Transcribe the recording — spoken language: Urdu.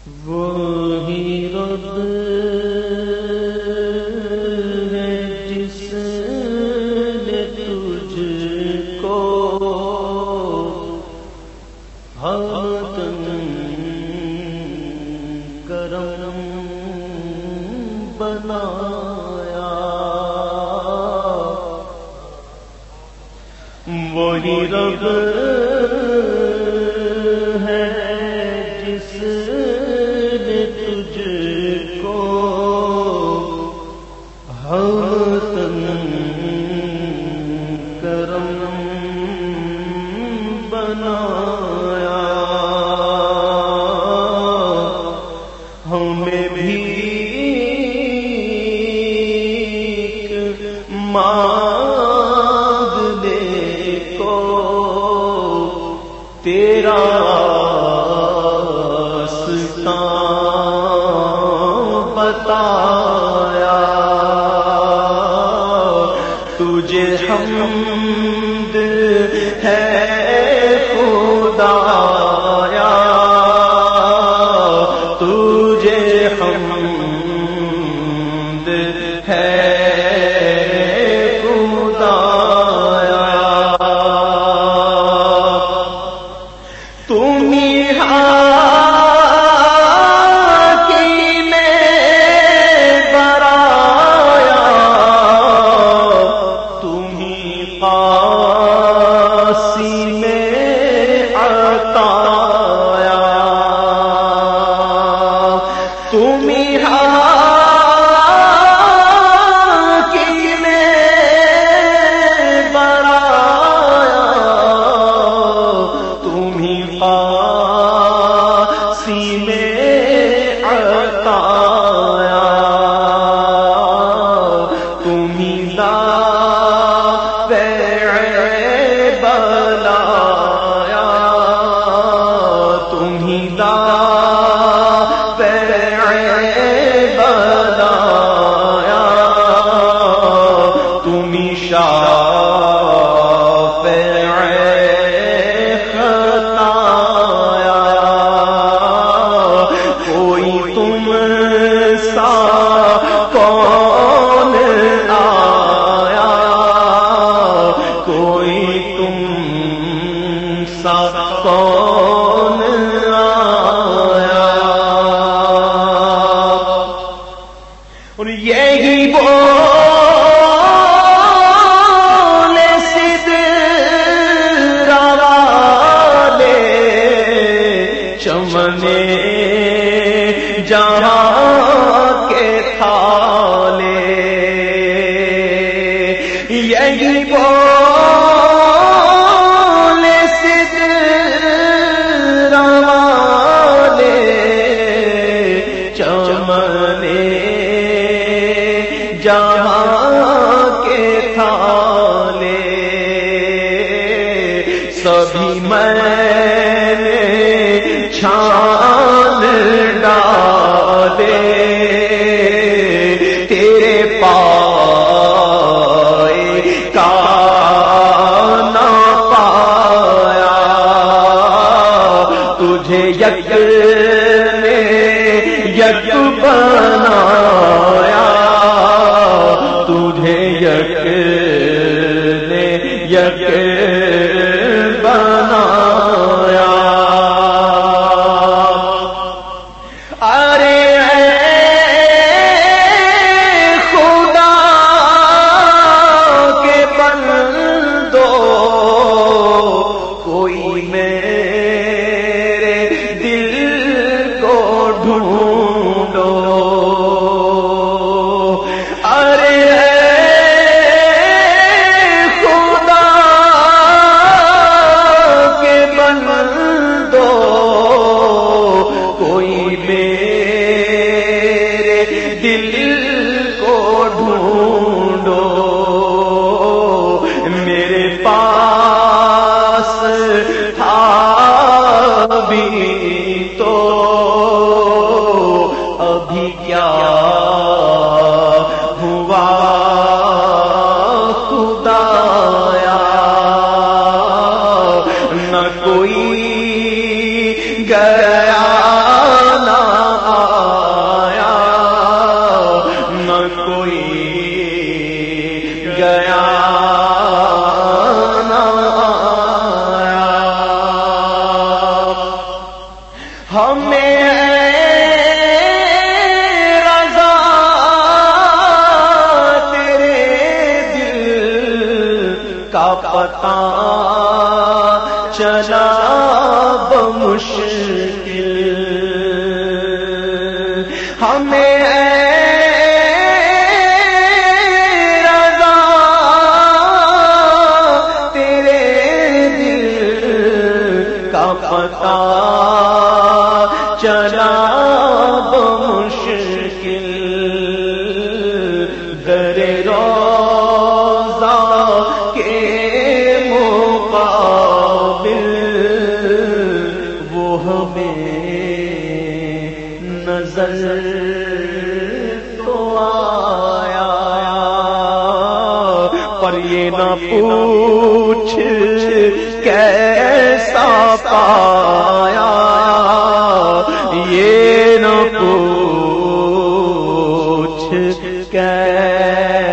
وہی رب ہے جس نے تجھ کو ہمدن کرم بنایا، وہی رب ہے جس نے تجھ کو ہمدن کرم بنایا، ہمیں بھی مانگنے کو تیرا راستہ بتایا، تجھے حمد ہے خدایا، تجھے حمد ہے کون آیا، اور یہی بولے سدرا والے چمنے جہاں کے تھالے، یہی جہاں کے تھالے سبھی میں نے چھان ڈالے، تیرے پائے کا نہ پایا، تجھے یک نے یک بنایا، تجھے یک نے یک بنایا، ارے خدا کے بندو کوئی میرے دل چلا بمشکل ہمیں رضا تیرے دل کا پتہ چلا بمشکل در روضہ کے مقابل وہ ہمیں نظر تو آیا پر یہ نہ پوچھ کیسا پایا یہ نہ پوچھ کیسا